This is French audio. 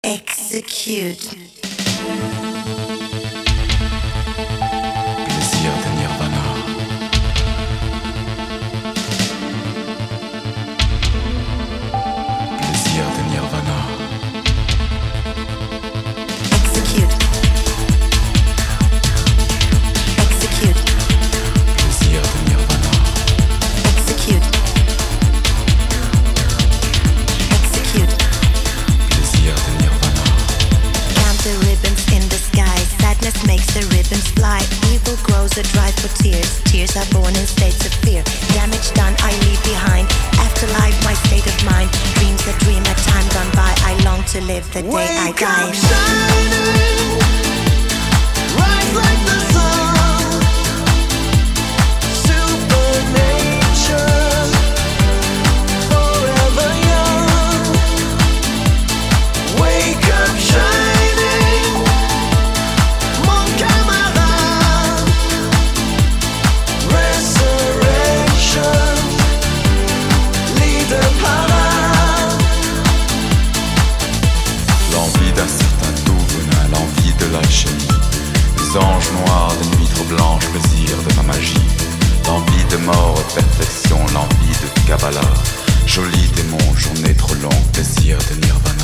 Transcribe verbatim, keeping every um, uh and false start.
Execute. Plaisir de Nirvana. Plaisir de Nirvana. Execute. Execute. Plaisir de Nirvana. Execute. Execute. Plaisir de Nirvana. Count the ribbons in the sky. Sadness makes the ribbons fly. Evil grows a drive for tears. Tears are born in states of fear. Damage done, I leave behind. Afterlife, my state of mind. Dreams a dream, a time gone by. I long to live the day I Wake die. up shining, rise like the sun. Supernature, forever young. Wake up shining, mon camarade. Resurrection, leader parade. L'envie d'un certain tout venin, l'envie de l'alchimie. Les anges noirs de nuit trop blanche, plaisir de ma magie. L'envie de mort, perfection, l'envie de Kabbalah. Joli démon, journée trop longue, plaisir de Nirvana.